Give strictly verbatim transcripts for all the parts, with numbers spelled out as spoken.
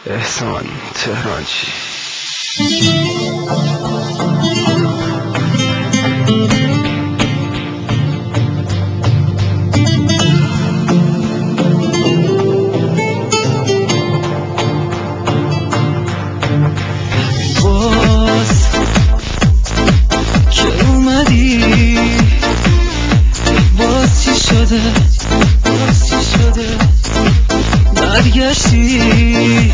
احسان تهرانچی. باز که اومدی، باز چی شده، باز چی شده، برگشتی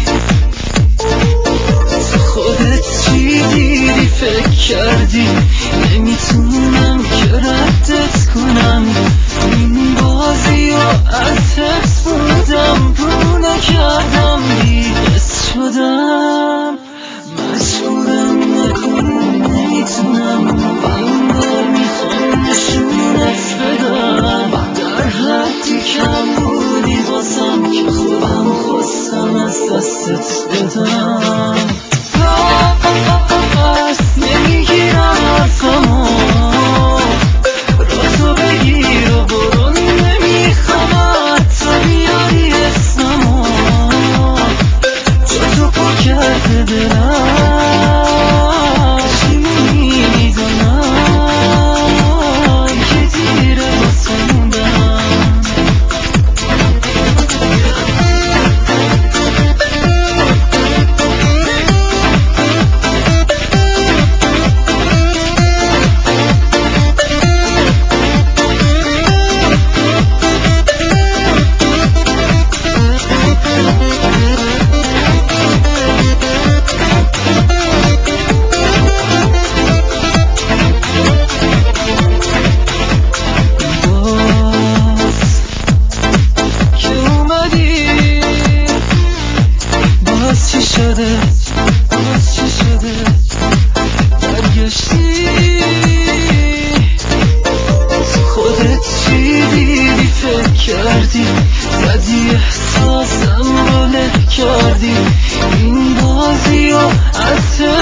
خودت چی دیدی، فکر کردی نمیتونم که ردت کنم، این بازی و از حفظ بودم رو نکردم، بی‌حس شدم مجبورم نکنم، نمیتونم این بار میخوام نشونت بدم، در حدی کم بودی واسم که خودم خواستم از دستت بدم. پس نمیگیرم حرفمو، رازو بگیر و برو، نمیخوام حتی بیاری اسممو، جا تو پر کرده دلم، چی میدونم که دیره واسه موندم. باز چی شده، باز چی شده، برگشتی خودت چی دیدی، فکر کردی زدی احساسم رو له کردی، این بازی و از